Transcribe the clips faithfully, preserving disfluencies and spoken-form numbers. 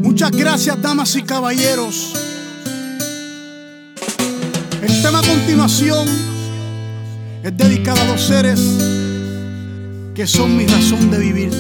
Muchas gracias, damas y caballeros. El tema a continuación es dedicado a dos seres que son mi razón de vivir.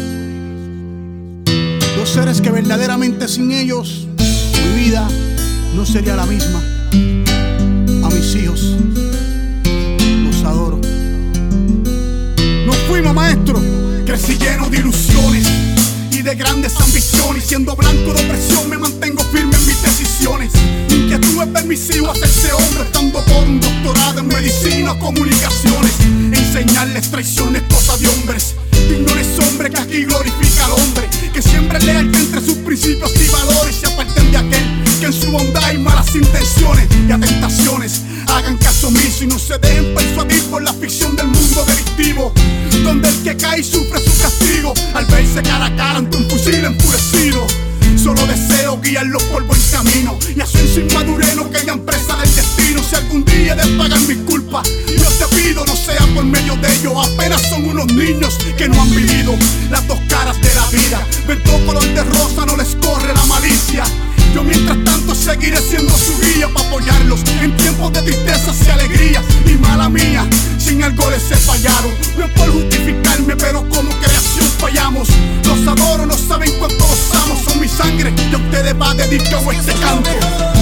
Dos seres que verdaderamente sin ellos mi vida no sería la misma. A mis hijos los adoro. Nos fuimos, maestro. Crecí lleno de ilusiones y de grandes ambiciones. Siendo blanco de opresión me mantengo firme en mis decisiones. Mi inquietud es permisivo hacerse hombre, estando por un doctorado en medicina o comunicaciones. Enseñarles traiciones, cosas de hombres. Ignores hombre que aquí glorifica al hombre, que siempre leal entre sus principios y valores. Se aparten de aquel que en su bondad hay malas intenciones y a tentaciones. Hagan caso omiso y no se dejen persuadir por la ficción del mundo delictivo, donde el que cae sufre su castigo al verse cara a cara ante un fusil enfurecido. Solo deseo guiarlos por buen camino y hacer su inmadurez no caigan presa del destino. Si algún día les pagan mis culpas, yo te pido no sea por medio de ellos. Apenas son unos niños que no han vivido las dos caras de la vida. Ver todo color de rosa no les corre la malicia. Yo mientras tanto seguiré siendo su guía para apoyarlos en tiempos de tristezas y alegrías. Y mala mía, sin algo les he fallado. No es por justificarme, pero como creación fallamos. Los adoro, no saben cuánto los amo. Son mi sangre y a ustedes va dedicado este canto.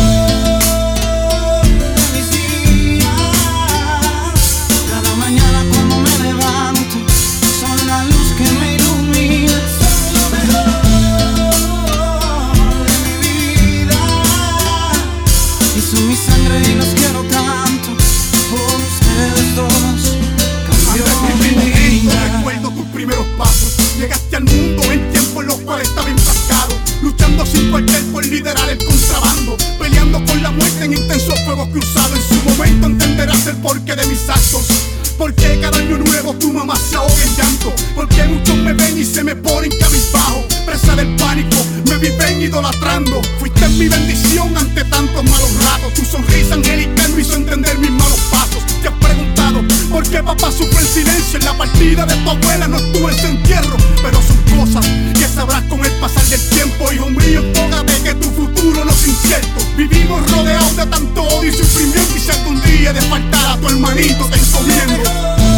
Son mi sangre y los quiero tanto. Por ustedes dos cambió mi vida. Recuerdo tus primeros pasos. Llegaste al mundo en tiempos en los cuales estaba enfrascado, luchando sin cualquier por liderar el contrabando, peleando con la muerte en intenso fuego cruzado. En su momento entenderás el porqué de mis actos. Porque cada año nuevo tu mamá se ahoga en llanto. Porque muchos me ven y se me ponen cabizbajo. Presa del pánico, me viven idolatrando. Fuiste mi bendición ante tantos malos ratos. Tu sonrisa angelical me hizo entender mis malos pasos. Te has preguntado por qué papá sufre en silencio. En la partida de tu abuela no estuve en su entierro. Pero son cosas que sabrás con el pasar del tiempo. Hijo mío, enfócate que tu futuro no es incierto. Vivimos rodeados de tanto odio y sufrimiento. Y si algún día de faltar a tu hermanito te encomiendo.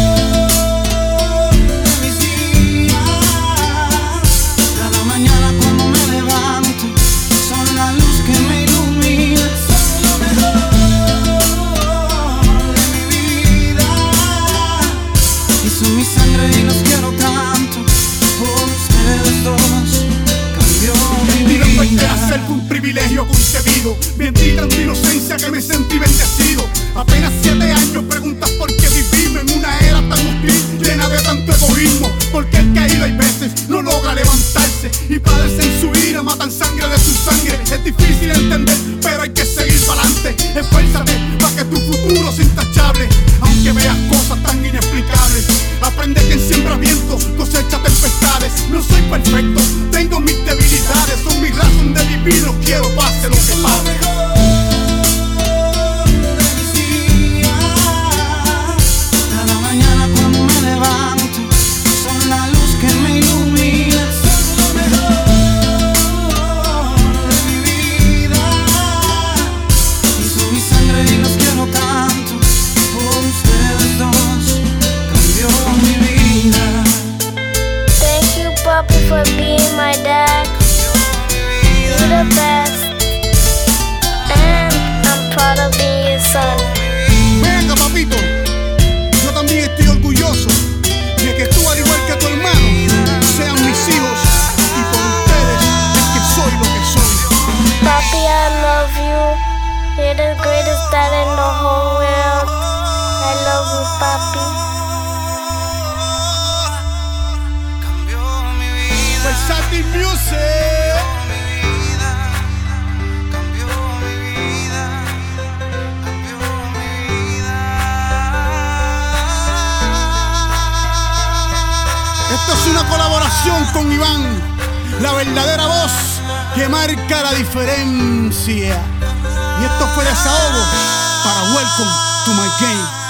Son mi sangre y los quiero tanto. Por ustedes dos cambió mi vida. Mi hacer fue un privilegio concebido. Bendita tu inocencia que me sentí bendecido. Apenas siete años preguntas por qué vivimos en una era tan hostil, llena de tanto egoísmo. Porque el caído hay veces no logra levantarse y padres en su ira matan sangre de su sangre. Es difícil entender, pero hay que seguir para adelante. Esfuérzate para que tu futuro sea intachable, aunque veas cosas tan inexplicables. Aprende que en siembra viento cosecha tempestades. No soy perfecto, tengo mis debilidades. Son mi razón de vivir, no quiero pase lo que pase. Cada mañana cuando me levanto son la luz que me ilumina. Son lo mejor de mi vida. Y son mi sangre y los quiero tanto. Por ustedes dos cambió mi vida. Thank you, Papi, for being my dad. You're the best. And I'm proud of being your son. Venga, papito, yo también estoy orgulloso de que tú, al igual que tu hermano, sean mis hijos. Y por ustedes es que soy lo que soy. Papi, I love you. You're the greatest dad in the whole world. I love you, Papi. Versátil Music. Esto es una colaboración con Iván, la verdadera voz que marca la diferencia. Y esto fue Desahogo para Welcome to My Game.